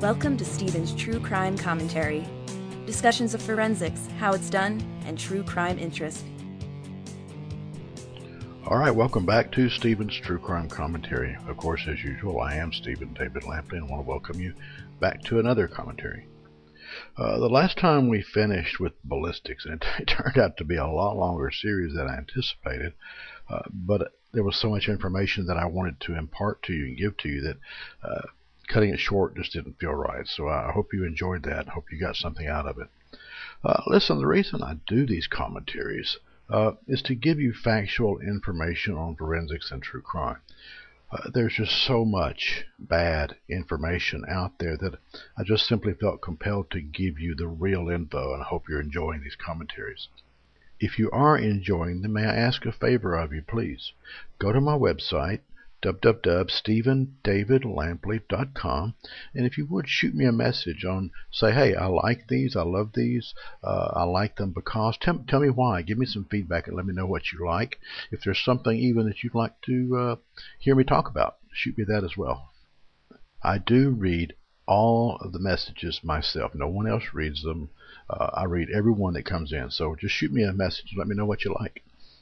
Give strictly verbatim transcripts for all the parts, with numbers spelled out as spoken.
Welcome to Stephen's True Crime Commentary. Discussions of forensics, how it's done, and true crime interest. Alright, welcome back to Stephen's True Crime Commentary. Of course, as usual, I am Stephen David Lampley and want to welcome you back to another commentary. Uh, the last time we finished with ballistics, and it, it turned out to be a lot longer series than I anticipated, uh, but there was so much information that I wanted to impart to you and give to you that uh, cutting it short just didn't feel right. So I hope you enjoyed that. I hope you got something out of it. Uh, listen, the reason I do these commentaries uh, is to give you factual information on forensics and true crime. Uh, there's just so much bad information out there that I just simply felt compelled to give you the real info, and I hope you're enjoying these commentaries. If you are enjoying them, may I ask a favor of you, please? Go to my website, w w w dot stephen david lampley dot com, and if you would, shoot me a message on, say, hey, I like these, I love these, uh, I like them because, tell, tell me why, give me some feedback and let me know what you like. If there's something even that you'd like to uh, hear me talk about, shoot me that as well. I do read all of the messages myself. No one else reads them. Uh, I read every one that comes in, so just shoot me a message and let me know what you like.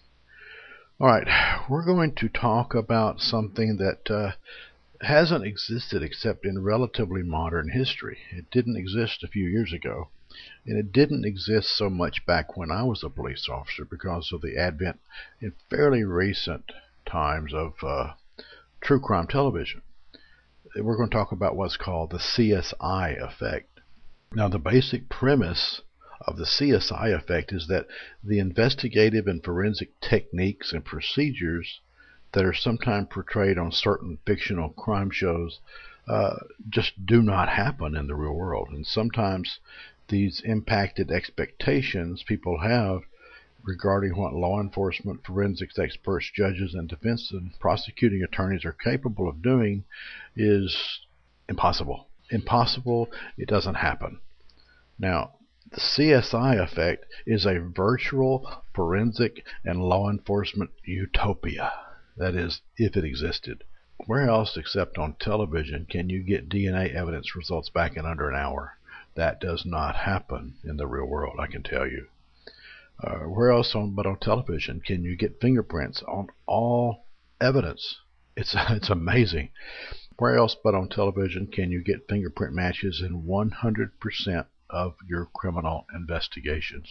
Alright, we're going to talk about something that uh, hasn't existed except in relatively modern history. It didn't exist a few years ago, and it didn't exist so much back when I was a police officer because of the advent in fairly recent times of uh, true crime television. We're going to talk about what's called the C S I effect. Now, the basic premise of the C S I effect is that the investigative and forensic techniques and procedures that are sometimes portrayed on certain fictional crime shows uh, just do not happen in the real world. And sometimes these impacted expectations people have regarding what law enforcement, forensics experts, judges, and defense and prosecuting attorneys are capable of doing is impossible. Impossible, it doesn't happen. Now, the C S I effect is a virtual forensic and law enforcement utopia. That is, if it existed. Where else except on television can you get D N A evidence results back in under an hour? That does not happen in the real world, I can tell you. Uh, where else on, but on television can you get fingerprints on all evidence? It's, it's amazing. Where else but on television can you get fingerprint matches in one hundred percent of your criminal investigations?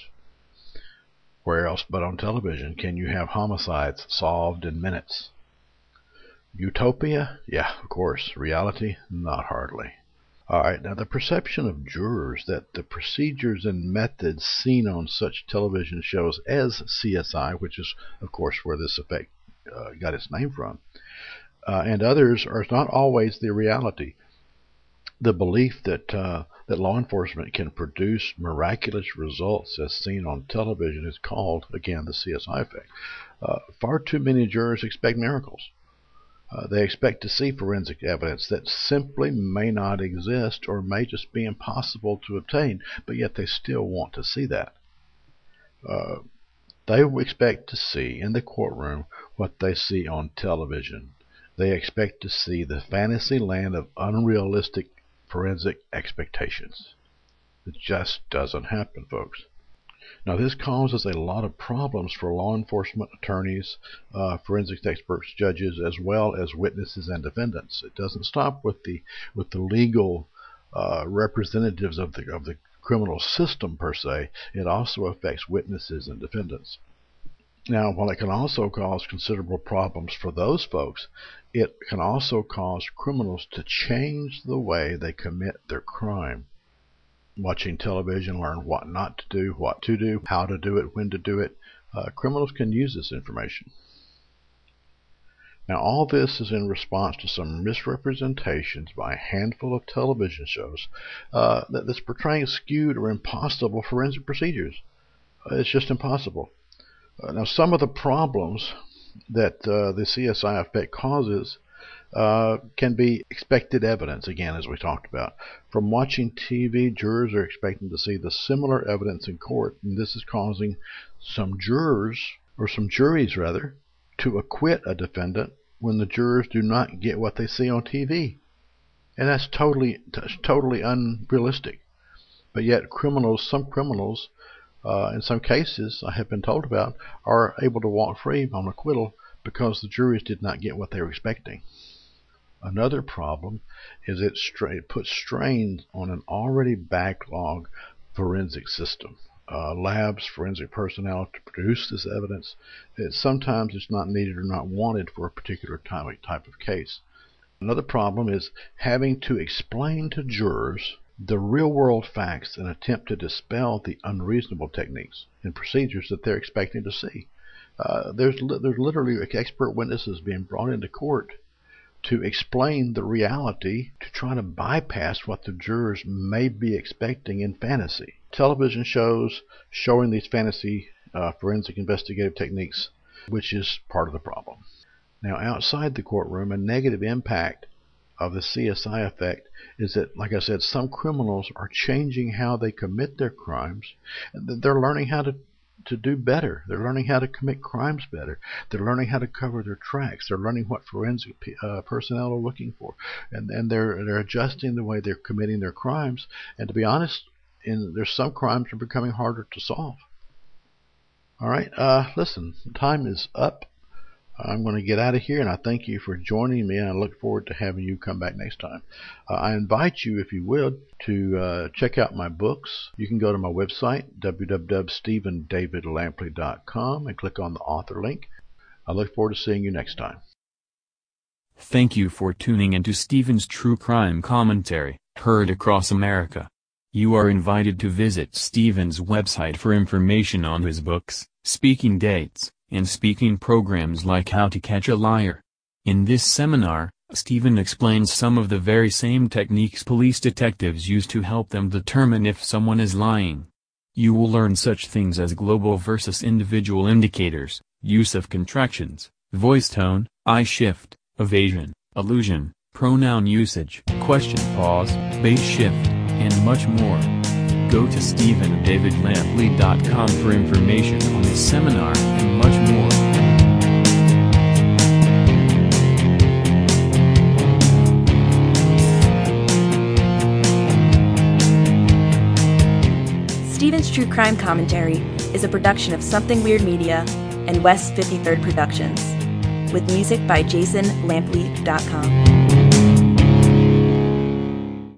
Where else but on television can you have homicides solved in minutes? Utopia? Yeah, of course. Reality? Not hardly. Alright, now the perception of jurors that the procedures and methods seen on such television shows as C S I, which is of course where this effect uh, got its name from, uh, and others are not always the reality. The belief that uh, that law enforcement can produce miraculous results as seen on television is called, again, the C S I effect. Uh, far too many jurors expect miracles. Uh, they expect to see forensic evidence that simply may not exist or may just be impossible to obtain, but yet they still want to see that. Uh, they expect to see in the courtroom what they see on television. They expect to see the fantasy land of unrealistic forensic expectations. It just doesn't happen, folks. Now, this causes a lot of problems for law enforcement attorneys, uh, forensics experts, judges, as well as witnesses and defendants. It doesn't stop with the with the legal uh, representatives of the of the criminal system per se. It also affects witnesses and defendants. Now, while it can also cause considerable problems for those folks, it can also cause criminals to change the way they commit their crime. Watching television, learn what not to do, what to do, how to do it, when to do it. Uh, criminals can use this information. Now, all this is in response to some misrepresentations by a handful of television shows uh, that, that's portraying skewed or impossible forensic procedures. Uh, it's just impossible. Uh, now, some of the problems that uh, the C S I effect causes uh, can be expected evidence, again, as we talked about. From watching T V, jurors are expecting to see the similar evidence in court, and this is causing some jurors, or some juries rather, to acquit a defendant when the jurors do not get what they see on T V. And that's totally, t- totally unrealistic. But yet criminals, some criminals, uh, in some cases I have been told about, are able to walk free on acquittal because the juries did not get what they were expecting. Another problem is it, stra- it puts strain on an already backlogged forensic system. Uh, labs, forensic personnel to produce this evidence, it, sometimes it's not needed or not wanted for a particular type, type of case. Another problem is having to explain to jurors the real-world facts and attempt to dispel the unreasonable techniques and procedures that they're expecting to see. Uh, there's, li- there's literally expert witnesses being brought into court to explain the reality, to try to bypass what the jurors may be expecting in fantasy. Television shows showing these fantasy uh, forensic investigative techniques, which is part of the problem. Now, outside the courtroom, a negative impact of the C S I effect is that, like I said, some criminals are changing how they commit their crimes. They're learning how to to do better. They're learning how to commit crimes better. They're learning how to cover their tracks. They're learning what forensic uh, personnel are looking for, and and they're they're adjusting the way they're committing their crimes. And to be honest, in there's some crimes are becoming harder to solve. All right, uh, listen, time is up. I'm going to get out of here, and I thank you for joining me, and I look forward to having you come back next time. Uh, I invite you, if you would, to uh, check out my books. You can go to my website, w w w dot stephen david lampley dot com, and click on the author link. I look forward to seeing you next time. Thank you for tuning into Stephen's True Crime Commentary, heard across America. You are invited to visit Stephen's website for information on his books, speaking dates, and speaking programs like How to Catch a Liar. In this seminar, Stephen explains some of the very same techniques police detectives use to help them determine if someone is lying. You will learn such things as global versus individual indicators, use of contractions, voice tone, eye shift, evasion, illusion, pronoun usage, question pause, base shift, and much more. Go to stephen david lampley dot com for information on this seminar and much more. Stephen's True Crime Commentary is a production of Something Weird Media and West fifty-third Productions, with music by jason lampley dot com.